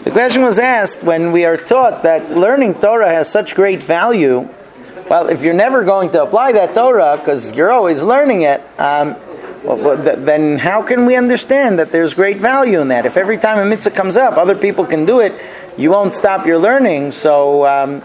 The question was asked when we are taught that learning Torah has such great value. Well, if you're never going to apply that Torah because you're always learning it, then how can we understand that there's great value in that? If every time a mitzvah comes up, other people can do it, you won't stop your learning. So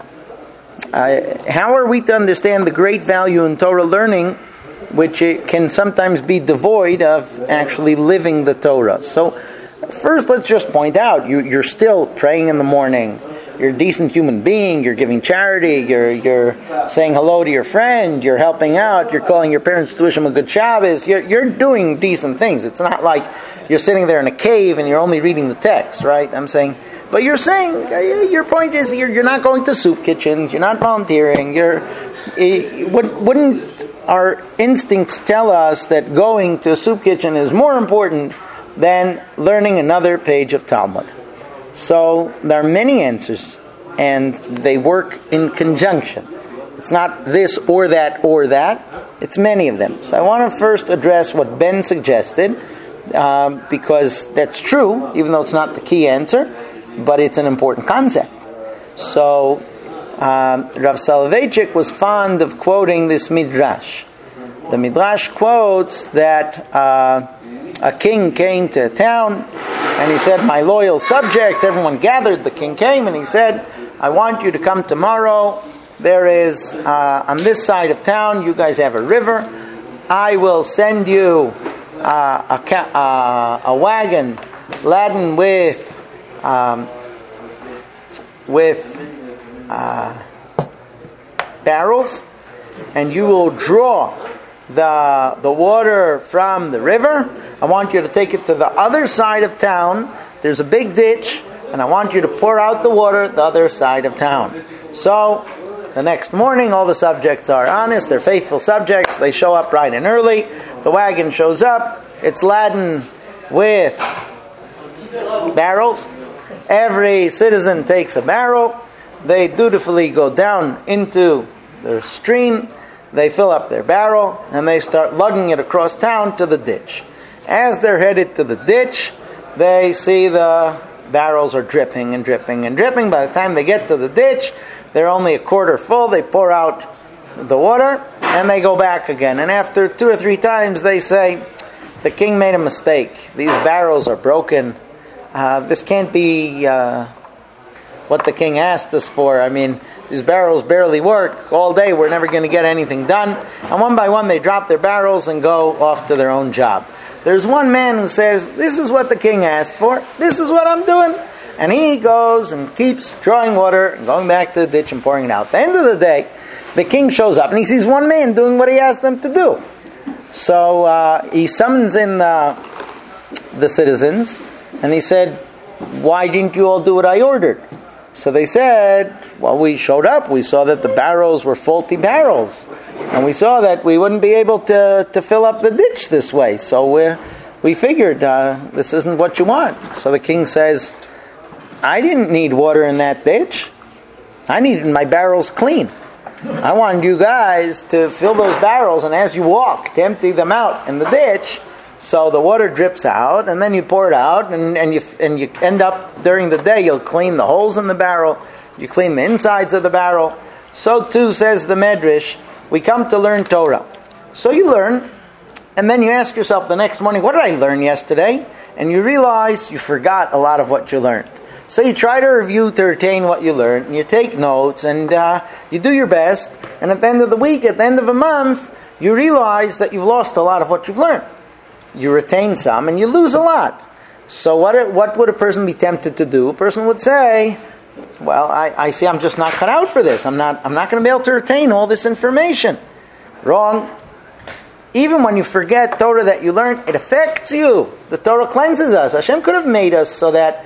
how are we to understand the great value in Torah learning, which it can sometimes be devoid of actually living the Torah? So first, let's just point out, you're still praying in the morning. You're a decent human being. You're giving charity. You're saying hello to your friend. You're helping out. You're calling your parents to wish them a good Shabbos. You're doing decent things. It's not like you're sitting there in a cave and you're only reading the text, right? I'm saying, but you're saying your point is you're not going to soup kitchens. You're not volunteering. Wouldn't our instincts tell us that going to a soup kitchen is more important than learning another page of Talmud? So there are many answers, and they work in conjunction. It's not this or that or that. It's many of them. So I want to first address what Ben suggested, because that's true, even though it's not the key answer, but it's an important concept. So Rav Soloveitchik was fond of quoting this midrash. The midrash quotes that a king came to a town, and he said, "My loyal subjects," everyone gathered, the king came, and he said, "I want you to come tomorrow. There is, on this side of town, you guys have a river. I will send you a wagon laden with barrels, and you will draw the water from the river. I want you to take it to the other side of town. There's a big ditch, and I want you to pour out the water at the other side of town." So the next morning, all the subjects are honest. They're faithful subjects. They show up bright and early. The wagon shows up. It's laden with barrels. Every citizen takes a barrel. They dutifully go down into the stream. They fill up their barrel, and they start lugging it across town to the ditch. As they're headed to the ditch, they see the barrels are dripping and dripping and dripping. By the time they get to the ditch, they're only a quarter full. They pour out the water, and they go back again. And after 2 or 3 times, they say, "The king made a mistake. These barrels are broken. This can't be what the king asked us for. I mean, these barrels barely work. All day we're never going to get anything done." And one by one they drop their barrels and go off to their own job. There's one man who says, "This is what the king asked for. This is what I'm doing." And he goes and keeps drawing water and going back to the ditch and pouring it out. At the end of the day, the king shows up and he sees one man doing what he asked them to do. So he summons in the citizens and he said, "Why didn't you all do what I ordered?" So they said, "Well, we showed up. We saw that the barrels were faulty barrels. And we saw that we wouldn't be able to fill up the ditch this way. So we figured this isn't what you want." So the king says, "I didn't need water in that ditch. I needed my barrels clean. I wanted you guys to fill those barrels, and as you walk, to empty them out in the ditch, so the water drips out, and then you pour it out, and you end up, during the day, you'll clean the holes in the barrel, you clean the insides of the barrel." So too, says the Medrash, we come to learn Torah. So you learn, and then you ask yourself the next morning, what did I learn yesterday? And you realize you forgot a lot of what you learned. So you try to review to retain what you learned, and you take notes, and you do your best, and at the end of the week, at the end of a month, you realize that you've lost a lot of what you've learned. You retain some, and you lose a lot. So what would a person be tempted to do? A person would say, "Well, I see I'm just not cut out for this. I'm not going to be able to retain all this information." Wrong. Even when you forget Torah that you learned, it affects you. The Torah cleanses us. Hashem could have made us so that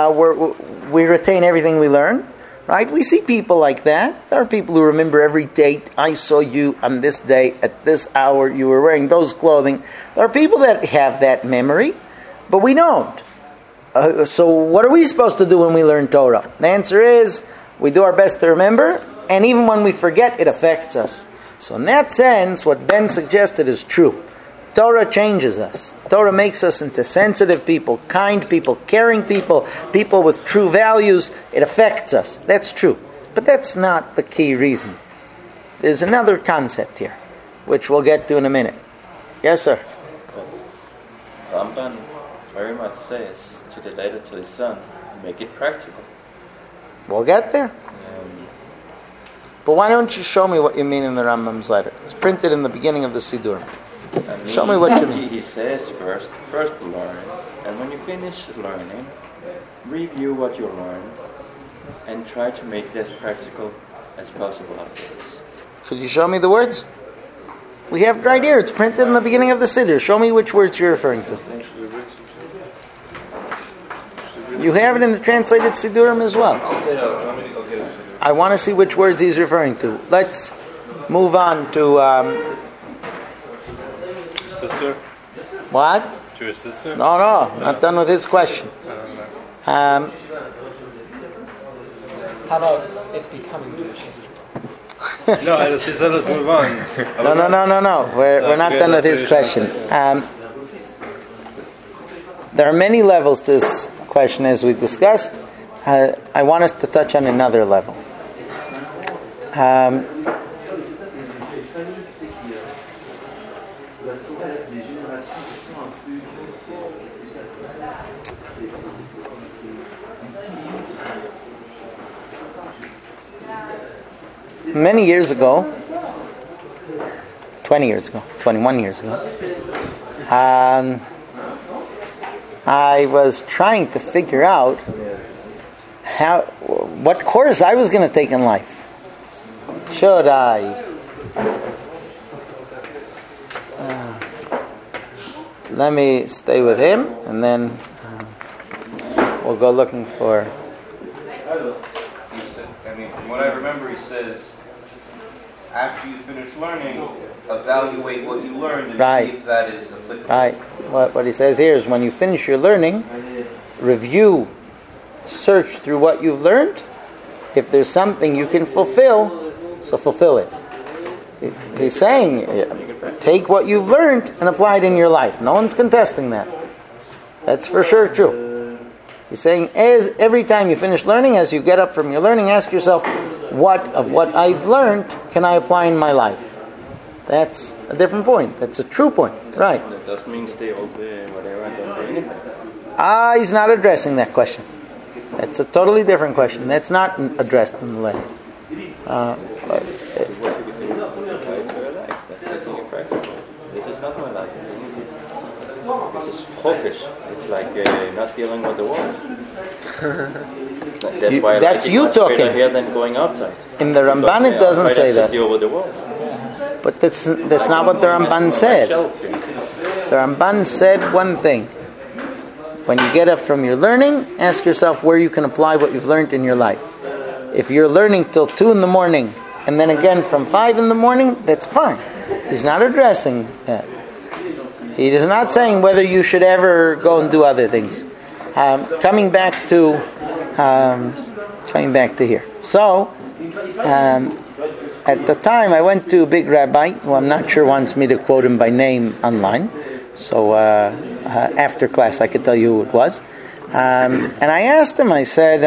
we retain everything we learn. Right? We see people like that. There are people who remember every date. "I saw you on this day, at this hour, you were wearing those clothing." There are people that have that memory, but we don't. So what are we supposed to do when we learn Torah? The answer is, we do our best to remember, and even when we forget, it affects us. So in that sense, what Ben suggested is true. Torah changes us. Torah makes us into sensitive people, kind people, caring people, people with true values. It affects us. That's true. But that's not the key reason. There's another concept here, which we'll get to in a minute. Yes, sir? Ramban very much says to the letter to his son, make it practical. We'll get there. But why don't you show me what you mean in the Rambam's letter? It's printed in the beginning of the Siddur. Show me what you mean. He says first learn, and when you finish learning, review what you learned, and try to make it as practical as possible afterwards. Could you show me the words? We have it right here. It's printed in the beginning of the Siddur. Show me which words you're referring to. You have it in the translated Siddurim as well. I want to see which words he's referring to. Let's move on to... Sister? What? Jewish sister? No, not done with his question. How about it's becoming Jewish history? No, he said let's move on. No. We're not done with his question. There are many levels to this question, as we discussed. I want us to touch on another level. Many years ago, 20 years ago, 21 years ago, I was trying to figure out what course I was going to take in life. Should I let me stay with him, and then we'll go looking for... From what I remember, he says, after you finish learning, evaluate what you learned and see if that is applicable. Right. What he says here is, when you finish your learning, review, search through what you've learned. If there's something you can fulfill, so fulfill it. He's saying, take what you've learned and apply it in your life. No one's contesting that. That's for sure true. He's saying, as every time you finish learning, as you get up from your learning, ask yourself, what of what I've learned can I apply in my life? That's a different point. That's a true point. Right. That doesn't mean stay open, whatever, and don't do anything. He's not addressing that question. That's a totally different question. That's not addressed in the letter. This is not my life. This is chofish. It's like not dealing with the world. That's why that's you talking. Here than going outside. In the Ramban, it doesn't say that. Deal with the world. But that's not what the Ramban said. The Ramban said one thing. When you get up from your learning, ask yourself where you can apply what you've learned in your life. If you're learning till 2 in the morning, and then again from 5 in the morning, that's fine. He's not addressing that. He is not saying whether you should ever go and do other things. Coming back to here. So, at the time, I went to a big rabbi, who I'm not sure wants me to quote him by name online. So, after class, I could tell you who it was. And I asked him, I said,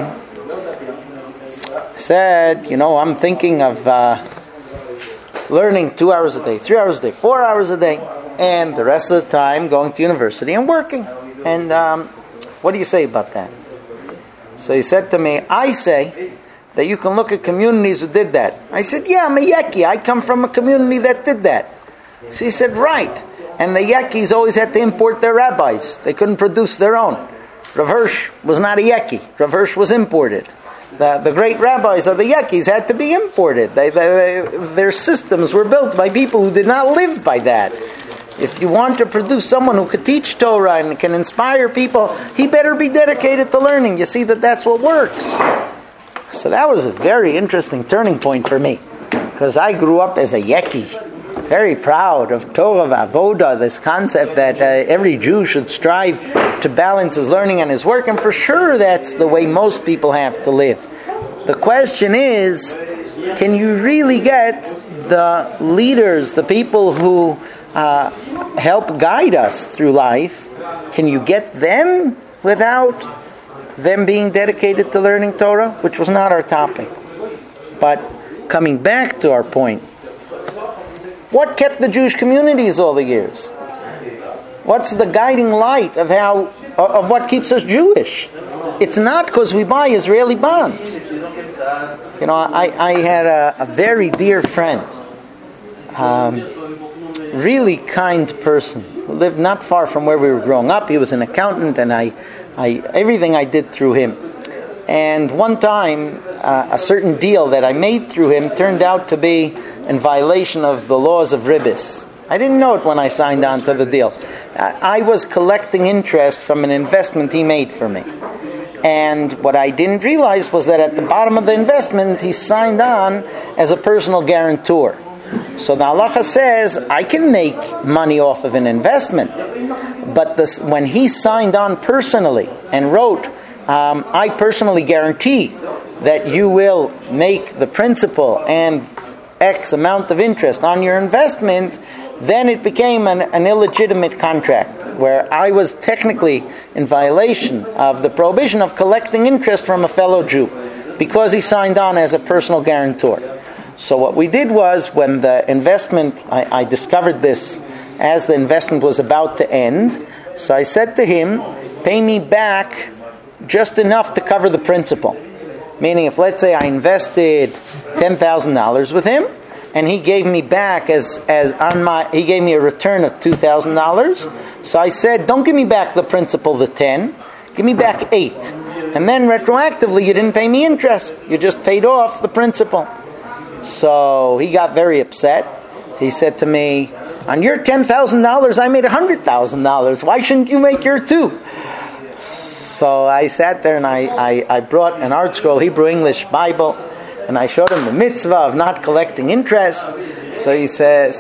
I'm thinking of learning 2 hours a day, 3 hours a day, 4 hours a day, and the rest of the time going to university and working. And what do you say about that? So he said to me, I say that you can look at communities who did that. I said, yeah, I'm a Yeki. I come from a community that did that. So he said, right. And the Yekis always had to import their rabbis. They couldn't produce their own. Rav Hirsch was not a Yeki. Rav Hirsch was imported. The great rabbis of the Yekis had to be imported. Their systems were built by people who did not live by that. If you want to produce someone who could teach Torah and can inspire people, he better be dedicated to learning. You see that's what works. So that was a very interesting turning point for me, because I grew up as a Yeki, very proud of Torah Avoda, this concept that every Jew should strive to balance his learning and his work, and for sure that's the way most people have to live. The question is, can you really get the leaders, the people who help guide us through life, can you get them without them being dedicated to learning Torah? Which was not our topic. But coming back to our point, what kept the Jewish communities all the years? What's the guiding light of what keeps us Jewish? It's not because we buy Israeli bonds. You know, I had a very dear friend, really kind person, who lived not far from where we were growing up. He was an accountant, and I everything I did through him. And one time, a certain deal that I made through him turned out to be in violation of the laws of Ribbis. I didn't know it when I signed on to the deal. I was collecting interest from an investment he made for me. And what I didn't realize was that at the bottom of the investment, he signed on as a personal guarantor. So the halacha says, I can make money off of an investment. But when he signed on personally and wrote, I personally guarantee that you will make the principal and X amount of interest on your investment, then it became an illegitimate contract, where I was technically in violation of the prohibition of collecting interest from a fellow Jew, because he signed on as a personal guarantor. So what we did was, when the investment, I discovered this as the investment was about to end, so I said to him, pay me back just enough to cover the principal. Meaning, if let's say I invested $10,000 with him, and he gave me back he gave me a return of $2,000. So I said, don't give me back the principal, the 10, give me back 8. And then retroactively, you didn't pay me interest. You just paid off the principal. So he got very upset. He said to me, on your $10,000, I made $100,000. Why shouldn't you make your too? So I sat there and I brought an Art Scroll Hebrew English Bible, and I showed him the mitzvah of not collecting interest. So he said,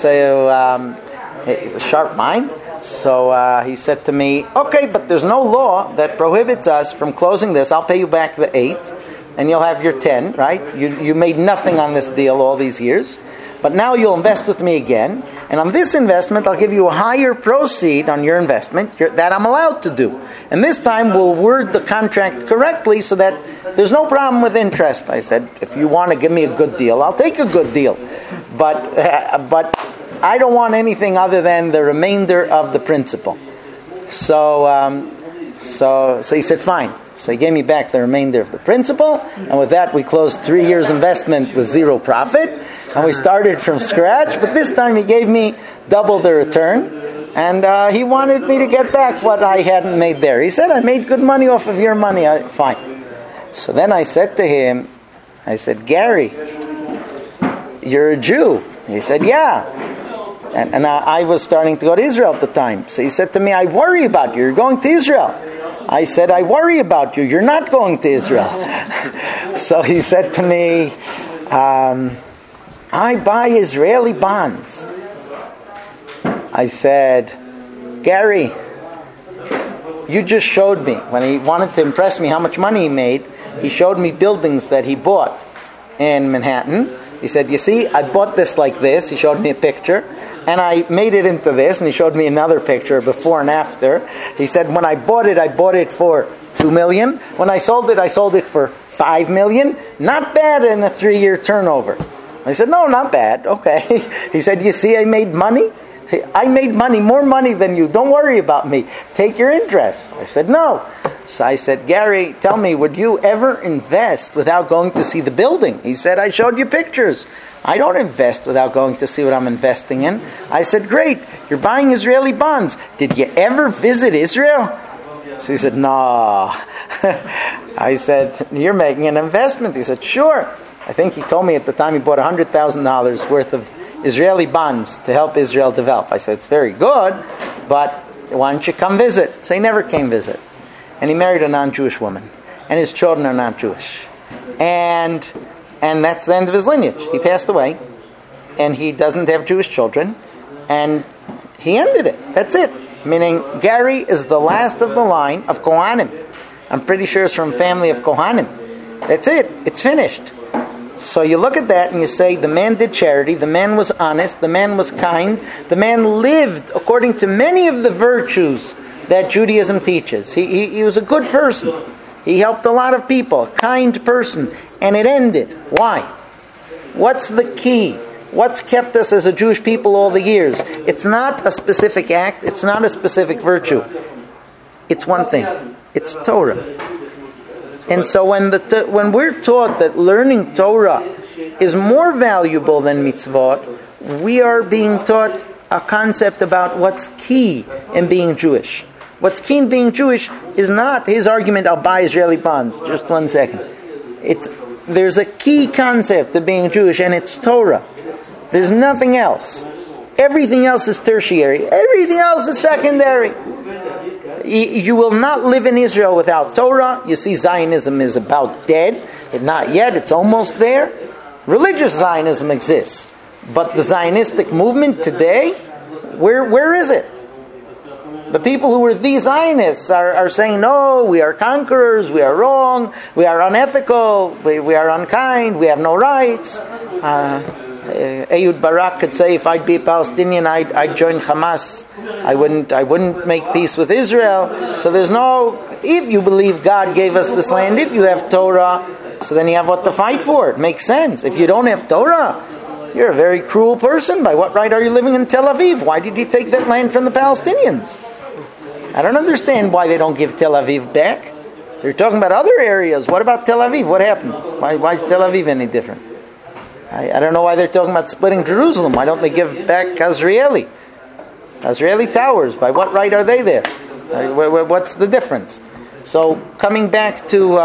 he was sharp mind. So he said to me, okay, but there's no law that prohibits us from closing this. I'll pay you back the 8, and you'll have your 10, right? You made nothing on this deal all these years. But now you'll invest with me again, and on this investment, I'll give you a higher proceed on your investment that I'm allowed to do. And this time, we'll word the contract correctly so that there's no problem with interest. I said, if you want to give me a good deal, I'll take a good deal. But I don't want anything other than the remainder of the principal. So he said, fine. So he gave me back the remainder of the principal, and with that we closed 3 years investment with zero profit, and we started from scratch, but this time he gave me double the return, and he wanted me to get back what I hadn't made there. He said, I made good money off of your money. Fine. So then I said to him, I said, Gary, you're a Jew. He said, yeah. And I was starting to go to Israel at the time. So he said to me, I worry about you. You're going to Israel. I said, I worry about you. You're not going to Israel. So he said to me, I buy Israeli bonds. I said, Gary, you just showed me, when he wanted to impress me how much money he made, he showed me buildings that he bought in Manhattan. He said, you see, I bought this like this. He showed me a picture. And I made it into this. And he showed me another picture before and after. He said, when I bought it for $2 million. When I sold it for $5 million. Not bad in a 3-year turnover. I said, no, not bad. Okay. He said, you see, I made money. I made money, more money than you. Don't worry about me. Take your interest. I said, no. So I said, Gary, tell me, would you ever invest without going to see the building? He said, I showed you pictures. I don't invest without going to see what I'm investing in. I said, great, you're buying Israeli bonds. Did you ever visit Israel? So he said, no. I said, you're making an investment. He said, sure. I think he told me at the time he bought $100,000 worth of Israeli bonds to help Israel develop. I said, it's very good, but why don't you come visit? So he never came visit. And he married a non-Jewish woman. And his children are not Jewish. And that's the end of his lineage. He passed away. And he doesn't have Jewish children. And he ended it. That's it. Meaning, Gary is the last of the line of Kohanim. I'm pretty sure it's from family of Kohanim. That's it. It's finished. So you look at that and you say, the man did charity, the man was honest, the man was kind, the man lived according to many of the virtues that Judaism teaches. He was a good person. He helped a lot of people, a kind person. And it ended. Why? What's the key? What's kept us as a Jewish people all the years? It's not a specific act. It's not a specific virtue. It's one thing. It's Torah. And so when we're taught that learning Torah is more valuable than mitzvot, we are being taught a concept about what's key in being Jewish. What's key in being Jewish is not his argument, I'll buy Israeli bonds. Just 1 second. There's a key concept of being Jewish, and it's Torah. There's nothing else. Everything else is tertiary. Everything else is secondary. You will not live in Israel without Torah. You see, Zionism is about dead. If not yet, it's almost there. Religious Zionism exists. But the Zionistic movement today, where is it? The people who were the Zionists are saying, no, we are conquerors, we are wrong, we are unethical, we are unkind, we have no rights. Ehud Barak could say, if I'd be a Palestinian, I'd join Hamas. I wouldn't make peace with Israel. So there's no, if you believe God gave us this land, if you have Torah, so then you have what to fight for. It makes sense. If you don't have Torah, you're a very cruel person. By what right are you living in Tel Aviv? Why did you take that land from the Palestinians? I don't understand why they don't give Tel Aviv back. They're talking about other areas. What about Tel Aviv? What happened? Why is Tel Aviv any different? I don't know why they're talking about splitting Jerusalem. Why don't they give back Azrieli? Azrieli Towers. By what right are they there? What's the difference? So coming back to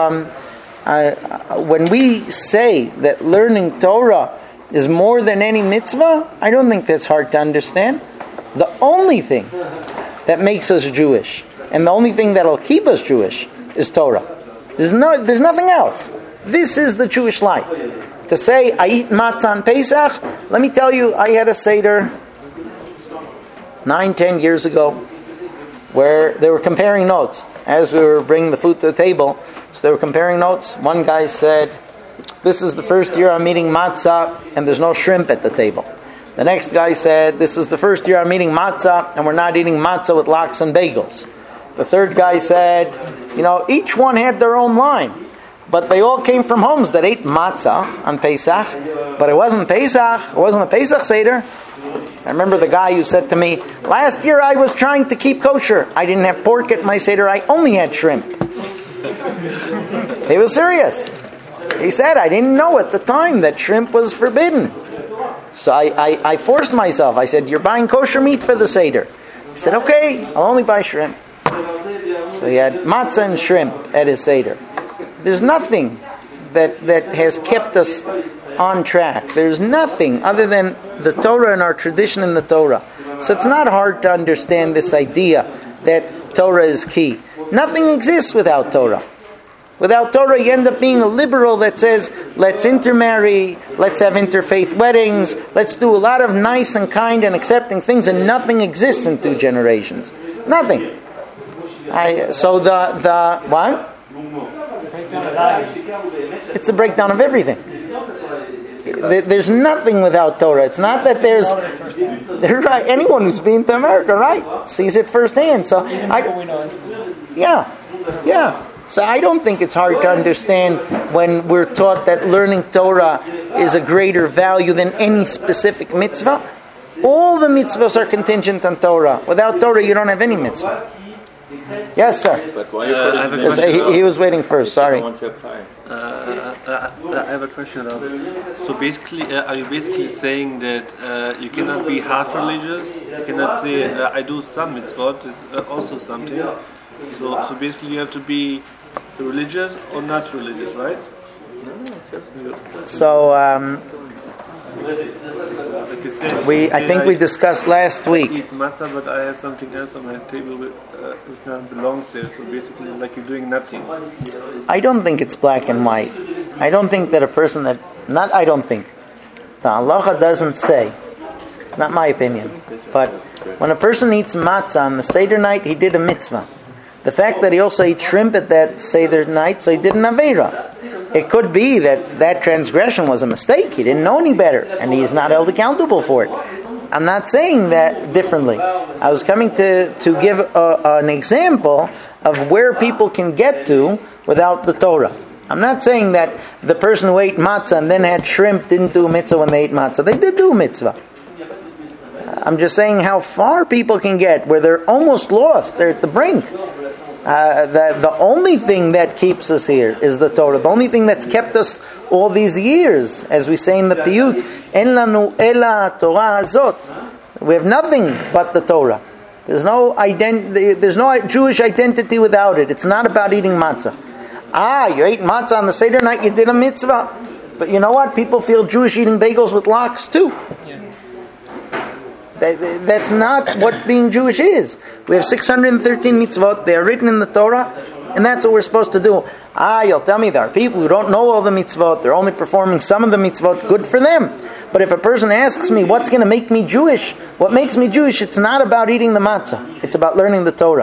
when we say that learning Torah is more than any mitzvah, I don't think that's hard to understand. The only thing that makes us Jewish, and the only thing that'll keep us Jewish, is Torah. There's nothing else. This is the Jewish life. To say, I eat matzah on Pesach, let me tell you, I had a Seder 9-10 years ago where they were comparing notes as we were bringing the food to the table. So they were comparing notes. One guy said, this is the first year I'm eating matzah and there's no shrimp at the table. The next guy said, this is the first year I'm eating matzah and we're not eating matzah with lox and bagels. The third guy said, each one had their own line. But they all came from homes that ate matzah on Pesach. But it wasn't Pesach. It wasn't a Pesach Seder. I remember the guy who said to me, last year I was trying to keep kosher. I didn't have pork at my Seder. I only had shrimp. He was serious. He said, I didn't know at the time that shrimp was forbidden. So I forced myself. I said, you're buying kosher meat for the Seder. He said, okay, I'll only buy shrimp. So he had matzah and shrimp at his Seder. There's nothing that has kept us on track. There's nothing other than the Torah and our tradition in the Torah. So it's not hard to understand this idea that Torah is key. Nothing exists without Torah. Without Torah, you end up being a liberal that says, let's intermarry, let's have interfaith weddings, let's do a lot of nice and kind and accepting things, and nothing exists in 2 generations. Nothing. What? It's a breakdown of everything. There's nothing without Torah. It's not that there's right. Anyone who's been to America, right, sees it firsthand. So So I don't think it's hard to understand when we're taught that learning Torah is a greater value than any specific mitzvah. All the mitzvahs are contingent on Torah. Without Torah, you don't have any mitzvah. Yes, sir. But why he was waiting first. Sorry. I want to apply. I have a question. So basically, are you basically saying that you cannot be half religious? You cannot say I do some mitzvot. It's also something. So basically, you have to be religious or not religious, right? So like you said, I think we discussed last week. I eat matzah, but I have something else on my table which not belongs there. So basically, like you're doing nothing. I don't think it's black and white. I don't think that a person that I don't think the halacha doesn't say. It's not my opinion, but when a person eats matzah on the Seder night, he did a mitzvah. The fact that he also ate shrimp at that Seder night, so he did an Aveira. It could be that transgression was a mistake. He didn't know any better, and he is not held accountable for it. I'm not saying that differently. I was coming to give an example of where people can get to without the Torah. I'm not saying that the person who ate matzah and then had shrimp didn't do a mitzvah when they ate matzah. They did do a mitzvah. I'm just saying how far people can get, where they're almost lost. They're at the brink. The only thing that keeps us here is the Torah. The only thing that's kept us all these years, as we say in the Piyut, En lanu ela Torah hazot. We have nothing but the Torah. There's no Jewish identity without it. It's not about eating matzah. You ate matzah on the Seder night, you did a mitzvah. But you know what? People feel Jewish eating bagels with lox too. That's not what being Jewish is. We have 613 mitzvot. They are written in the Torah, and that's what we're supposed to do. You'll tell me there are people who don't know all the mitzvot. They're only performing some of the mitzvot. Good for them. But if a person asks me, what's going to make me Jewish? What makes me Jewish? It's not about eating the matzah. It's about learning the Torah.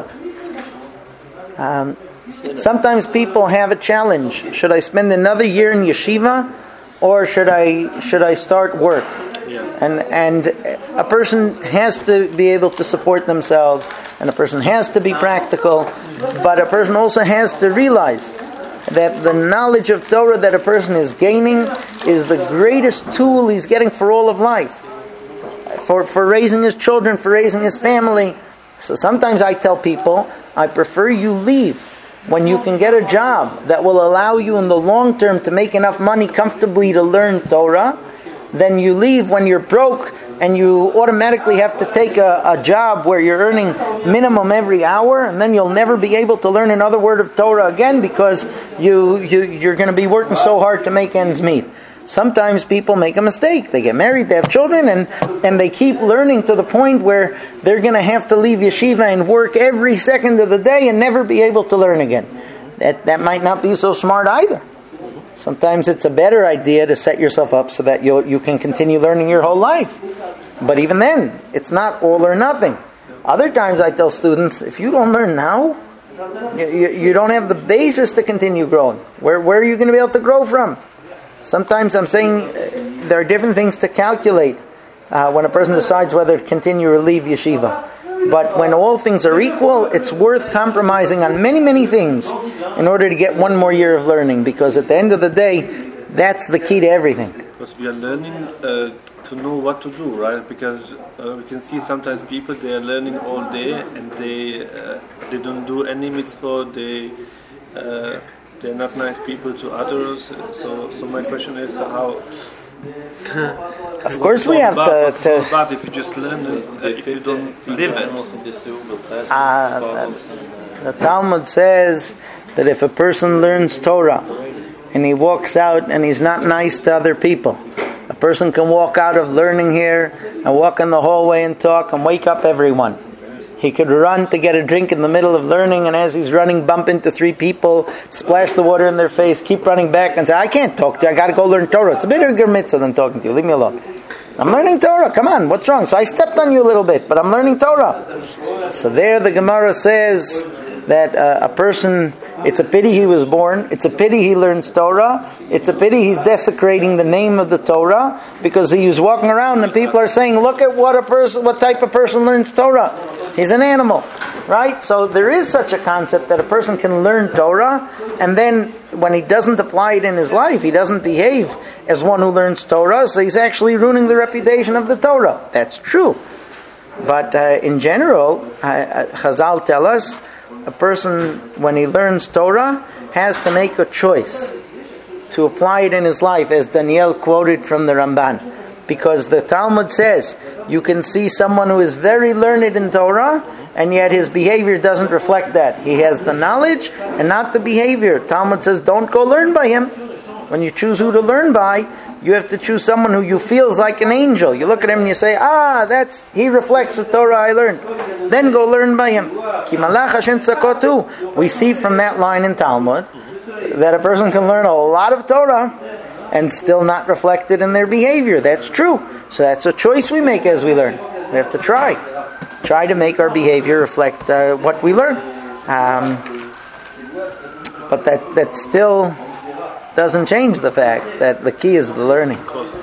Sometimes people have a challenge. Should I spend another year in yeshiva, or should I start work? And a person has to be able to support themselves, and a person has to be practical, but a person also has to realize that the knowledge of Torah that a person is gaining is the greatest tool he's getting for all of life, for raising his children, for raising his family. So sometimes I tell people, I prefer you leave when you can get a job that will allow you in the long term to make enough money comfortably to learn Torah, then you leave when you're broke and you automatically have to take a job where you're earning minimum every hour, and then you'll never be able to learn another word of Torah again because you're going to be working so hard to make ends meet. Sometimes people make a mistake. They get married, they have children, and they keep learning to the point where they're going to have to leave yeshiva and work every second of the day and never be able to learn again. That might not be so smart either. Sometimes it's a better idea to set yourself up so that you can continue learning your whole life. But even then, it's not all or nothing. Other times I tell students, if you don't learn now, you don't have the basis to continue growing. Where are you going to be able to grow from? Sometimes I'm saying there are different things to calculate when a person decides whether to continue or leave yeshiva. But when all things are equal, it's worth compromising on many, many things in order to get one more year of learning. Because at the end of the day, that's the key to everything. Because we are learning to know what to do, right? Because we can see sometimes people, they are learning all day and they don't do any mitzvot. They're not nice people to others. So my question is how... Of course we have to but if you just learn it, if you don't live it. The Talmud says that if a person learns Torah and he walks out and he's not nice to other people, a person can walk out of learning here and walk in the hallway and talk and wake up everyone. He could run to get a drink in the middle of learning, and as he's running, bump into 3 people, splash the water in their face, keep running back and say, I can't talk to you, I got to go learn Torah. It's a bigger mitzvah than talking to you, leave me alone. I'm learning Torah, come on, what's wrong? So I stepped on you a little bit, but I'm learning Torah. So there the Gemara says that a person, it's a pity he was born, it's a pity he learns Torah, it's a pity he's desecrating the name of the Torah, because he was walking around and people are saying, look at what type of person learns Torah. He's an animal, right? So there is such a concept that a person can learn Torah, and then when he doesn't apply it in his life, he doesn't behave as one who learns Torah, so he's actually ruining the reputation of the Torah. That's true. But in general, Chazal tell us, a person, when he learns Torah, has to make a choice to apply it in his life, as Daniel quoted from the Ramban. Because the Talmud says, you can see someone who is very learned in Torah, and yet his behavior doesn't reflect that. He has the knowledge and not the behavior. Talmud says, don't go learn by him. When you choose who to learn by, you have to choose someone who you feel is like an angel. You look at him and you say, he reflects the Torah I learned. Then go learn by him. Ki malach Hashem tzakotu. We see from that line in Talmud that a person can learn a lot of Torah and still not reflected in their behavior. That's true. So that's a choice we make as we learn. We have to try to make our behavior reflect what we learn. But that still doesn't change the fact that the key is the learning.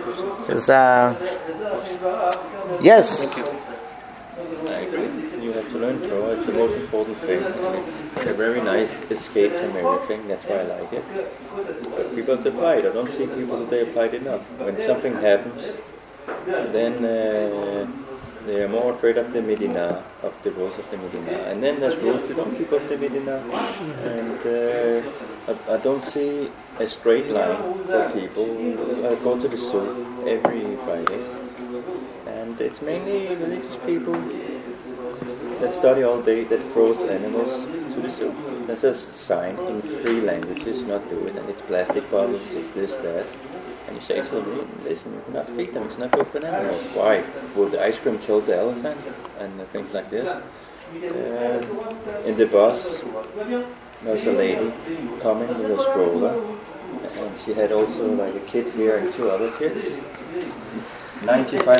Yes. I agree. You have to learn Torah. It's the most important thing. And it's a very nice escape from everything. That's why I like it. But people to apply it. I don't see people that they apply it enough. When something happens, then they are more afraid of the Medina, of the rules of the Medina. And then there's rules they don't keep up the Medina. And I don't see a straight line for people. I go to the zoo every Friday. And it's mainly religious people that study all day that throws animals to the zoo. There's a sign in 3 languages, not do it, and it's plastic bottles, it's this, that. And you say to them, listen, you cannot feed them, it's not good for the animals. Why? Will the ice cream kill the elephant? And things like this. In the bus, there's a lady coming with a stroller, and she had also like a kid here and 2 other kids. 95